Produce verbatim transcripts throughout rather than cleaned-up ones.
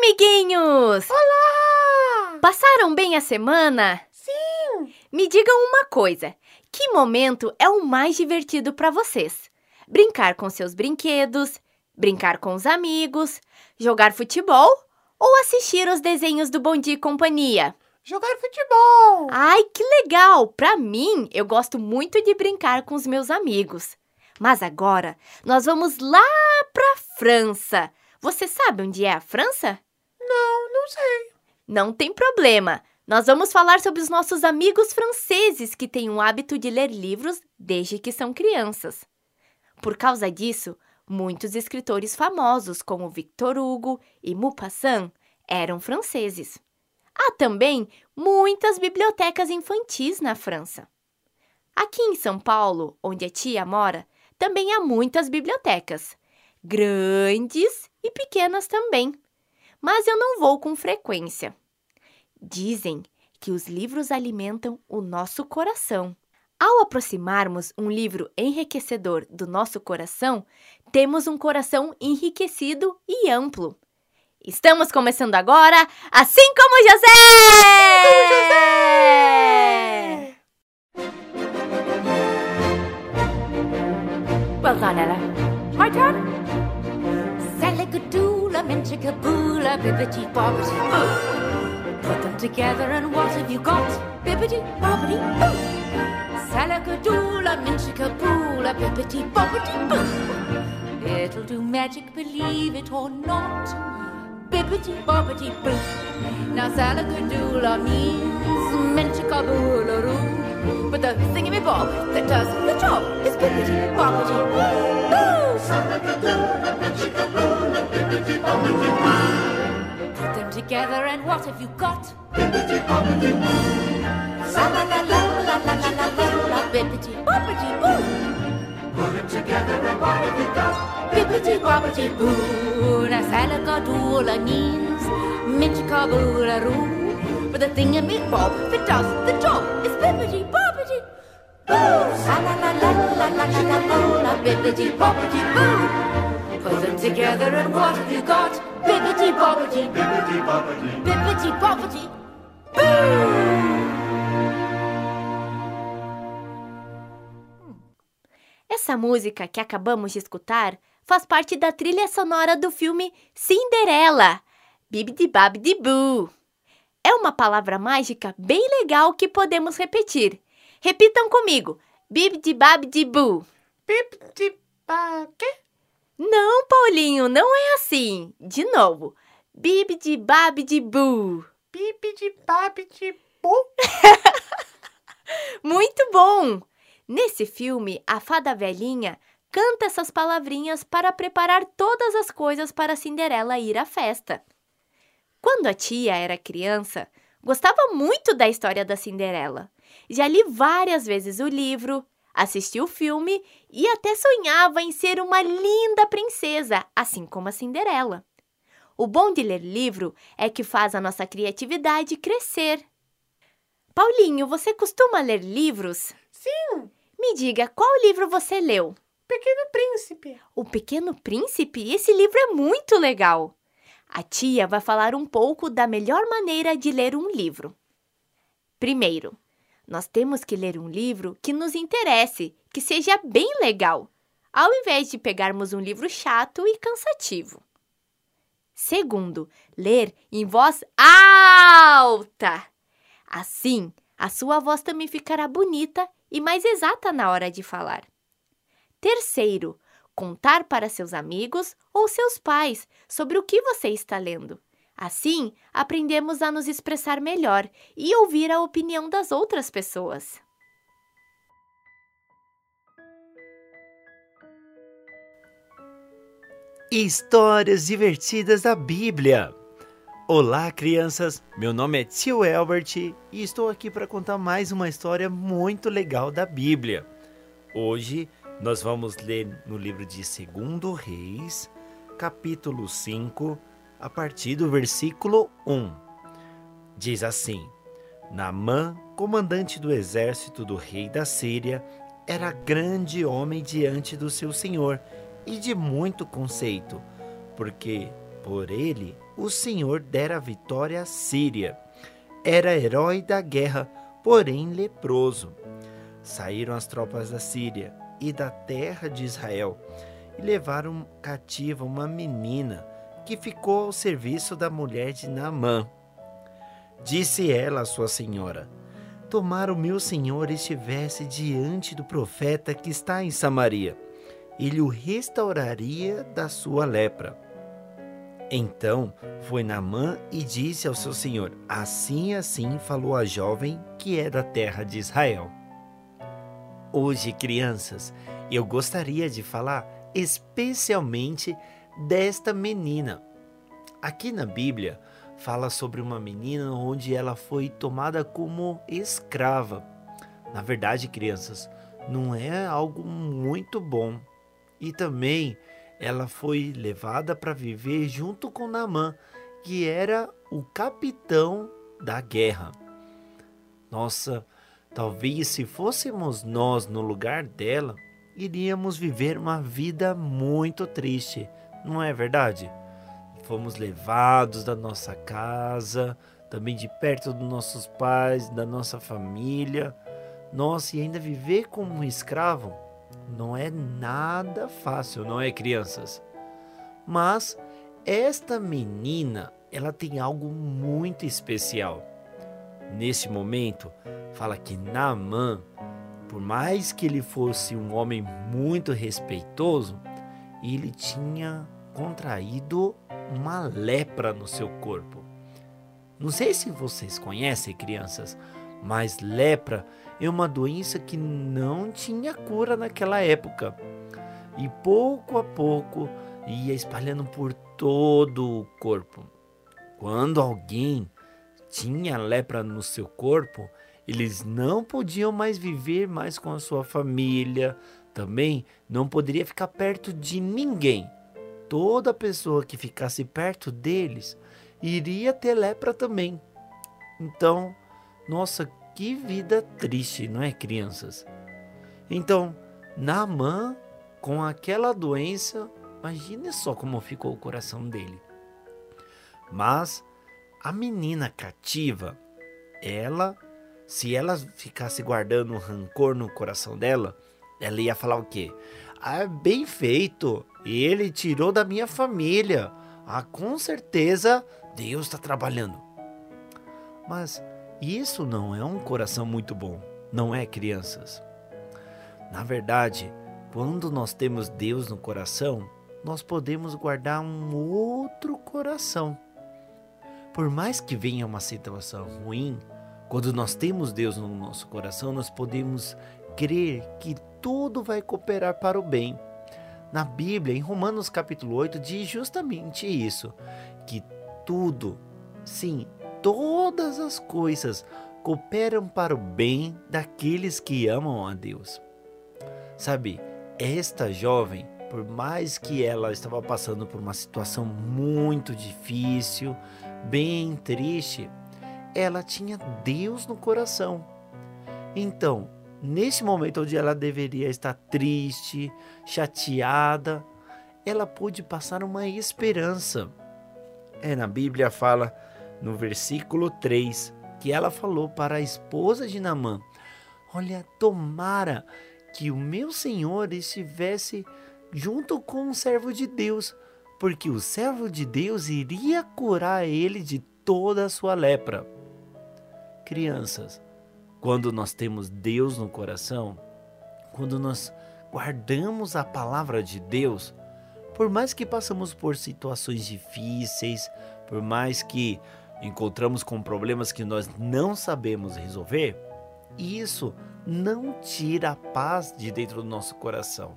amiguinhos! Olá! Passaram bem a semana? Sim! Me digam uma coisa, que momento é o mais divertido para vocês? Brincar com seus brinquedos, brincar com os amigos, jogar futebol ou assistir os desenhos do Bom Dia e Companhia? Jogar futebol! Ai, que legal! Para mim, eu gosto muito de brincar com os meus amigos. Mas agora, nós vamos lá para a França. Você sabe onde é a França? Não, não sei. Não tem problema. Nós vamos falar sobre os nossos amigos franceses que têm o hábito de ler livros desde que são crianças. Por causa disso, muitos escritores famosos como Victor Hugo e Maupassant eram franceses. Há também muitas bibliotecas infantis na França. Aqui em São Paulo, onde a tia mora, também há muitas bibliotecas, grandes e pequenas também, mas eu não vou com frequência. Dizem que os livros alimentam o nosso coração. Ao aproximarmos um livro enriquecedor do nosso coração, temos um coração enriquecido e amplo. Estamos começando agora, Assim Como José! Assim como José! Well done, Ella. My turn. Salagadoola, minchikaboola, bibbidi bobbidi boo. Put them together and what have you got? Bibbidi bobbidi boo. Salagadoola, minchikaboola, bibbidi bobbidi boo. It'll do magic, believe it or not. Bibbidi bobbidi boo. Now salagadoola means minchikaboola-roo. But the thingamy-bob that does the job is bibbidi bobbidi boo. Salagadoola, minchikaboola, bibbidi bobbidi boo. Put them together and what have you got? Bibbidi bobbidi boo. Sa-la-la-la-la-la-la-la-la, bibbidi bobbidi boo. Put them together and what have you got? Bibbidi bobbidi boo. Now salagadoola means minchikaboola-roo. But the thingamy-bob that does the job is bibbidi bobbidi boo. Sa-la-la-la-la-la-la-la-la, bibbidi bobbidi boo. Put them together and what have you got? Bibbidi bobbidi, bibbidi bobbidi, bibbidi bobbidi boo. Essa música que acabamos de escutar faz parte da trilha sonora do filme Cinderela, Bibbidi Babbidi Boo. É uma palavra mágica bem legal que podemos repetir. Repitam comigo, Bibbidi Babbidi Boo. Bibbidi ba... quê? Não, Paulinho, não é assim. De novo, Bibbidi Babbidi Boo. Bibbidi babbidi boo. Muito bom! Nesse filme, a fada velhinha canta essas palavrinhas para preparar todas as coisas para Cinderela ir à festa. Quando a tia era criança, gostava muito da história da Cinderela. Já li várias vezes o livro, assisti o filme e até sonhava em ser uma linda princesa, assim como a Cinderela. O bom de ler livro é que faz a nossa criatividade crescer. Paulinho, você costuma ler livros? Sim, Me diga, qual livro você leu? Pequeno Príncipe. O Pequeno Príncipe? Esse livro é muito legal. A tia vai falar um pouco da melhor maneira de ler um livro. Primeiro, nós temos que ler um livro que nos interesse, que seja bem legal, ao invés de pegarmos um livro chato e cansativo. Segundo, ler em voz alta. Assim, a sua voz também ficará bonita e mais exata na hora de falar. Terceiro, contar para seus amigos ou seus pais sobre o que você está lendo. Assim, aprendemos a nos expressar melhor e ouvir a opinião das outras pessoas. Histórias divertidas da Bíblia. Olá, crianças! Meu nome é Tio Elbert e estou aqui para contar mais uma história muito legal da Bíblia. Hoje nós vamos ler no livro de Segundo Reis, capítulo cinco, a partir do versículo um. Diz assim: Naamã, comandante do exército do rei da Síria, era grande homem diante do seu senhor e de muito conceito, porque por ele o Senhor dera a vitória à Síria. Era herói da guerra, porém leproso. Saíram as tropas da Síria e da terra de Israel e levaram cativa uma menina que ficou ao serviço da mulher de Naamã. Disse ela à sua senhora: tomara o meu senhor estivesse diante do profeta que está em Samaria, ele o restauraria da sua lepra. Então foi Naamã e disse ao seu senhor: assim assim falou a jovem que é da terra de Israel. Hoje, crianças, eu gostaria de falar especialmente desta menina. Aqui na Bíblia fala sobre uma menina onde ela foi tomada como escrava. Na verdade, crianças, não é algo muito bom. E também ela foi levada para viver junto com Naamã, que era o capitão da guerra. Nossa, talvez se fôssemos nós no lugar dela, iríamos viver uma vida muito triste, não é verdade? Fomos levados da nossa casa, também de perto dos nossos pais, da nossa família. Nossa, e ainda viver como um escravo não é nada fácil, não é, crianças? Mas esta menina, ela tem algo muito especial. Neste momento, fala que Naamã, por mais que ele fosse um homem muito respeitoso, ele tinha contraído uma lepra no seu corpo. Não sei se vocês conhecem, crianças, mas lepra é uma doença que não tinha cura naquela época. E pouco a pouco ia espalhando por todo o corpo. Quando alguém tinha lepra no seu corpo, eles não podiam mais viver mais com a sua família, também não poderia ficar perto de ninguém. Toda pessoa que ficasse perto deles iria ter lepra também. Então, nossa, que vida triste, não é, crianças? Então, Naamã, com aquela doença, imagine só como ficou o coração dele. Mas a menina cativa, ela, se ela ficasse guardando um rancor no coração dela, ela ia falar o quê? Ah, bem feito, ele tirou da minha família. Ah, com certeza Deus está trabalhando. Mas isso não é um coração muito bom, não é, crianças? Na verdade, quando nós temos Deus no coração, nós podemos guardar um outro coração. Por mais que venha uma situação ruim, quando nós temos Deus no nosso coração, nós podemos crer que tudo vai cooperar para o bem. Na Bíblia, em Romanos capítulo oito, diz justamente isso, que tudo, sim, todas as coisas cooperam para o bem daqueles que amam a Deus. Sabe, esta jovem, por mais que ela estava passando por uma situação muito difícil, bem triste, ela tinha Deus no coração. Então, nesse momento onde ela deveria estar triste, chateada, ela pôde passar uma esperança. É, na Bíblia fala no versículo três, que ela falou para a esposa de Naamã: olha, tomara que o meu senhor estivesse junto com o servo de Deus, porque o servo de Deus iria curar ele de toda a sua lepra. Crianças, quando nós temos Deus no coração, quando nós guardamos a palavra de Deus, por mais que passamos por situações difíceis, por mais que encontramos com problemas que nós não sabemos resolver, isso não tira a paz de dentro do nosso coração.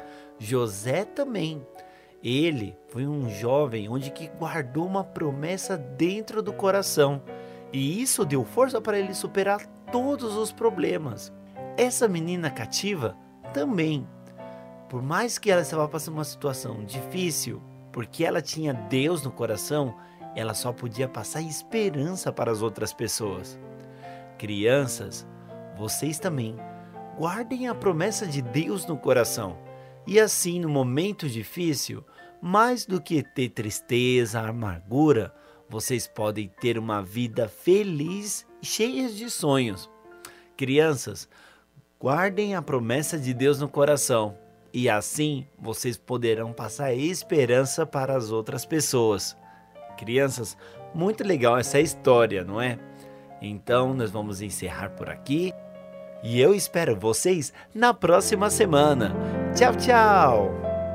José também, ele foi um jovem onde que guardou uma promessa dentro do coração, e isso deu força para ele superar todos os problemas. Essa menina cativa também, por mais que ela estava passando uma situação difícil, porque ela tinha Deus no coração, ela só podia passar esperança para as outras pessoas. Crianças, vocês também guardem a promessa de Deus no coração, e assim no momento difícil Mais do que ter tristeza, amargura, vocês podem ter uma vida feliz e cheia de sonhos. Crianças, guardem a promessa de Deus no coração e assim vocês poderão passar esperança para as outras pessoas. Crianças, muito legal essa história, não é? Então nós vamos encerrar por aqui e eu espero vocês na próxima semana. Tchau, tchau!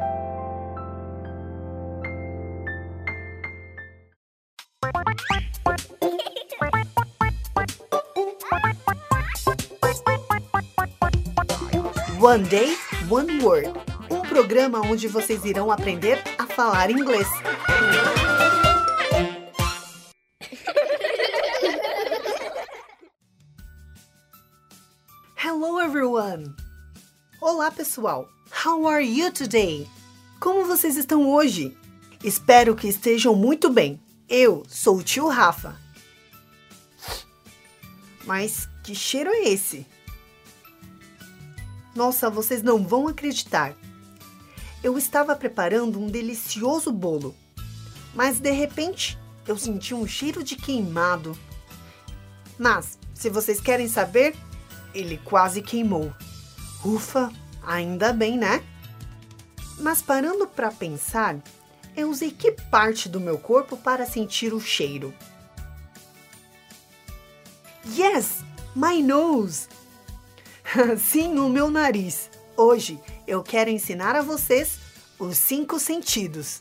One Day, One Word, um programa onde vocês irão aprender a falar inglês. Hello everyone! Olá pessoal! How are you today? Como vocês estão hoje? Espero que estejam muito bem. Eu sou o tio Rafa. Mas que cheiro é esse? Nossa, vocês não vão acreditar. Eu estava preparando um delicioso bolo, mas de repente eu senti um cheiro de queimado. Mas, se vocês querem saber, ele quase queimou. Ufa, ainda bem, né? Mas parando para pensar, eu usei que parte do meu corpo para sentir o cheiro? Yes, my nose! Sim, o meu nariz. Hoje eu quero ensinar a vocês os cinco sentidos.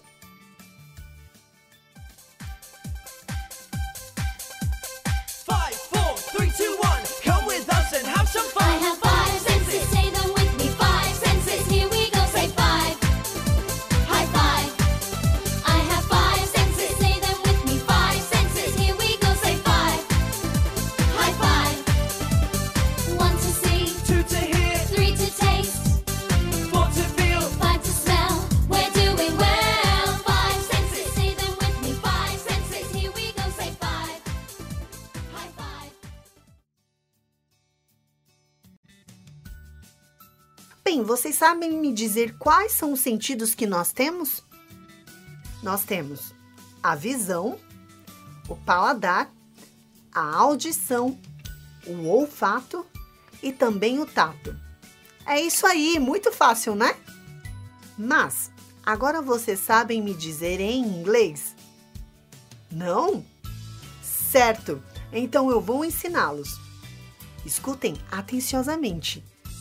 Five, four, three, two, one. Come with us and have some fun. I have five senses, say them with me. Five senses, here we go, say five. High five. I have five senses, say them with me. Five senses, here we go, say five. High five. One to see, Two to hear, three to taste, four to feel. five to smell. We're doing well. Five senses, say them with me. Five senses, here we go, say five. High five. Bem, vocês sabem me dizer quais são os sentidos que nós temos? Nós temos a visão, o paladar, a audição, o olfato e também o tato. É isso aí, muito fácil, né? Mas, agora vocês sabem me dizer em inglês? Não? Certo, então eu vou ensiná-los. Escutem atenciosamente.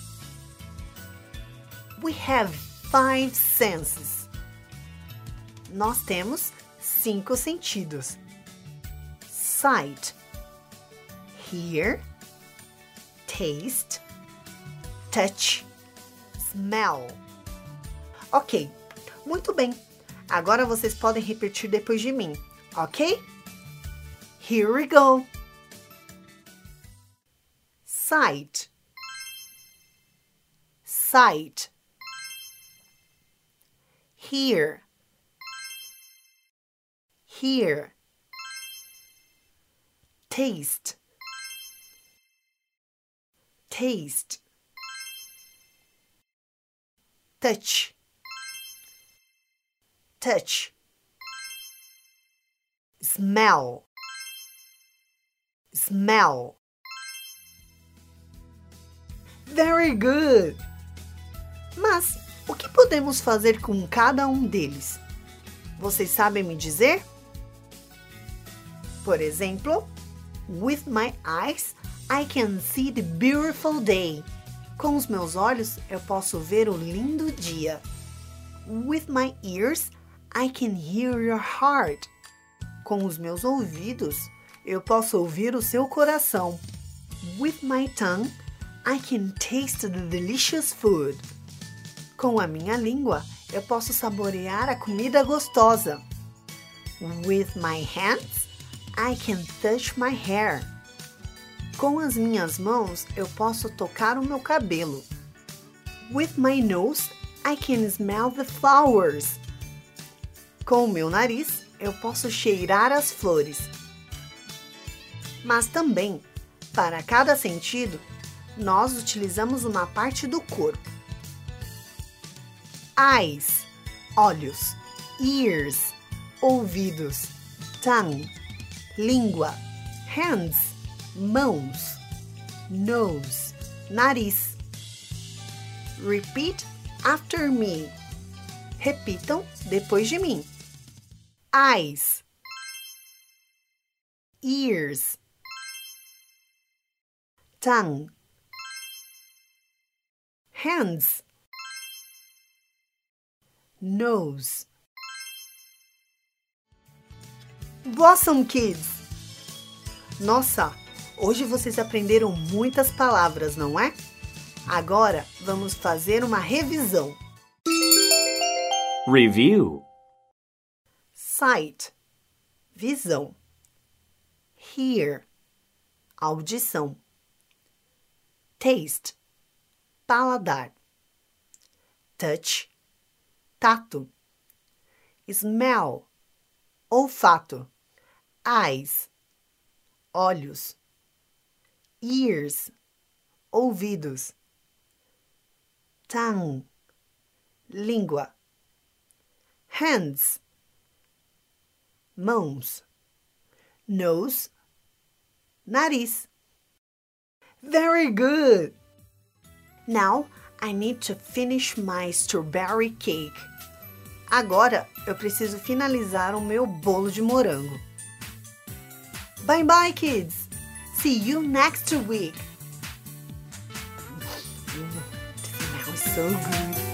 We have five senses. Nós temos cinco sentidos. Sight, hear, taste, touch, smell. Ok, muito bem. Agora vocês podem repetir depois de mim, ok? Here we go. Sight, sight. Hear, hear. Taste, taste. Touch, touch. Smell, smell. Very good! Mas o que podemos fazer com cada um deles? Vocês sabem me dizer? Por exemplo, with my eyes, I can see the beautiful day. Com os meus olhos, eu posso ver o lindo dia. With my ears, I can hear your heart. Com os meus ouvidos, eu posso ouvir o seu coração. With my tongue, I can taste the delicious food. Com a minha língua, eu posso saborear a comida gostosa. With my hands, I can touch my hair. Com as minhas mãos, eu posso tocar o meu cabelo. With my nose, I can smell the flowers. Com o meu nariz, eu posso cheirar as flores. Mas também, para cada sentido, nós utilizamos uma parte do corpo. Eyes, olhos. ears, ouvidos, tongue, língua, hands, mãos, nose, nariz. Repeat after me. Repitam depois de mim. Eyes, ears, tongue, hands, nose. Blossom Kids! Nossa, hoje vocês aprenderam muitas palavras, não é? Agora vamos fazer uma revisão. Review. Sight, visão. Hear, audição. Taste, paladar. Touch, tato. Smell, olfato. Eyes, olhos. Ears, ouvidos. Tongue, língua. Hands, mãos. Nose, nariz. Very good! Now, I need to finish my strawberry cake. Agora, eu preciso finalizar o meu bolo de morango. Bye bye, kids! See you next week! Mm, it smells so good!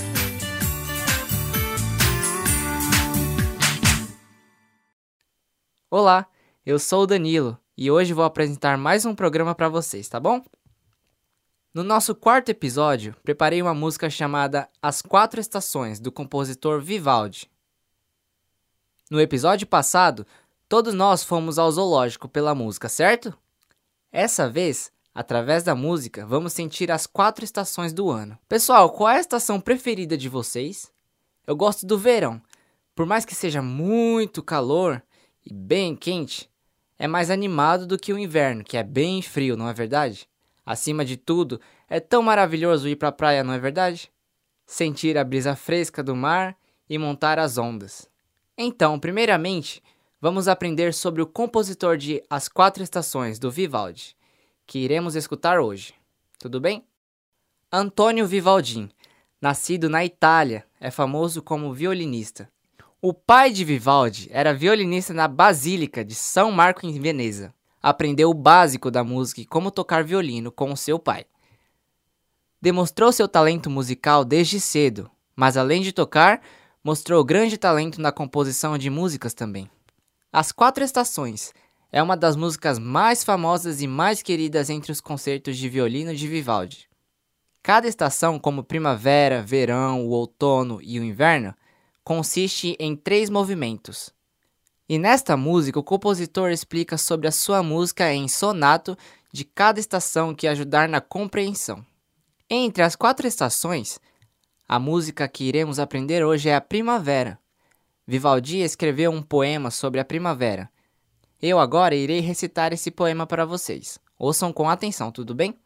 Olá, eu sou o Danilo e hoje vou apresentar mais um programa para vocês, tá bom? No nosso quarto episódio, preparei uma música chamada As Quatro Estações, do compositor Vivaldi. No episódio passado, todos nós fomos ao zoológico pela música, certo? Essa vez, através da música, vamos sentir as quatro estações do ano. Pessoal, qual é a estação preferida de vocês? Eu gosto do verão. Por mais que seja muito calor e bem quente, é mais animado do que o inverno, que é bem frio, não é verdade? Acima de tudo, é tão maravilhoso ir para a praia, não é verdade? Sentir a brisa fresca do mar e montar as ondas. Então, primeiramente, vamos aprender sobre o compositor de As Quatro Estações, do Vivaldi, que iremos escutar hoje. Tudo bem? Antonio Vivaldi, nascido na Itália, é famoso como violinista. O pai de Vivaldi era violinista na Basílica de São Marco em Veneza. Aprendeu o básico da música e como tocar violino com o seu pai. Demonstrou seu talento musical desde cedo, mas além de tocar, mostrou grande talento na composição de músicas também. As Quatro Estações é uma das músicas mais famosas e mais queridas entre os concertos de violino de Vivaldi. Cada estação, como primavera, verão, o outono e o inverno, consiste em três movimentos. E nesta música, o compositor explica sobre a sua música em sonato de cada estação que ajudar na compreensão. Entre as quatro estações, a música que iremos aprender hoje é a primavera. Vivaldi escreveu um poema sobre a primavera. Eu agora irei recitar esse poema para vocês. Ouçam com atenção, tudo bem?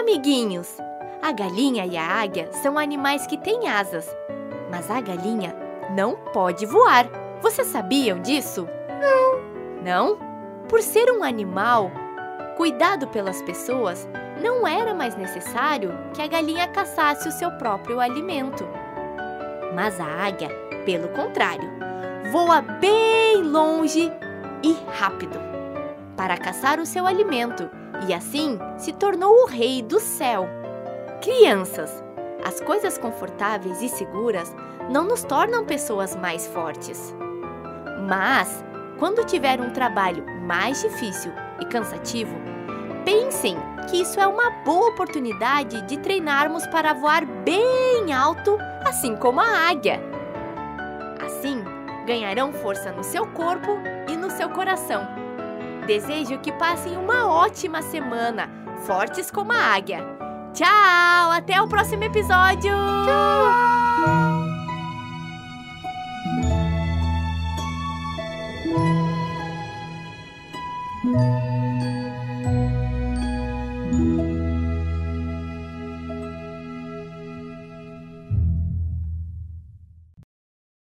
Amiguinhos, a galinha e a águia são animais que têm asas, mas a galinha não pode voar. Vocês sabiam disso? Não. Não? Por ser um animal cuidado pelas pessoas, não era mais necessário que a galinha caçasse o seu próprio alimento. Mas a águia, pelo contrário, voa bem longe e rápido para caçar o seu alimento e assim se tornou o rei do céu. Crianças, as coisas confortáveis e seguras não nos tornam pessoas mais fortes. Mas, quando tiver um trabalho mais difícil e cansativo, pensem que isso é uma boa oportunidade de treinarmos para voar bem alto, assim como a águia. Assim, ganharão força no seu corpo e no seu coração. Desejo que passem uma ótima semana, fortes como a águia. Tchau! Até o próximo episódio! Tchau!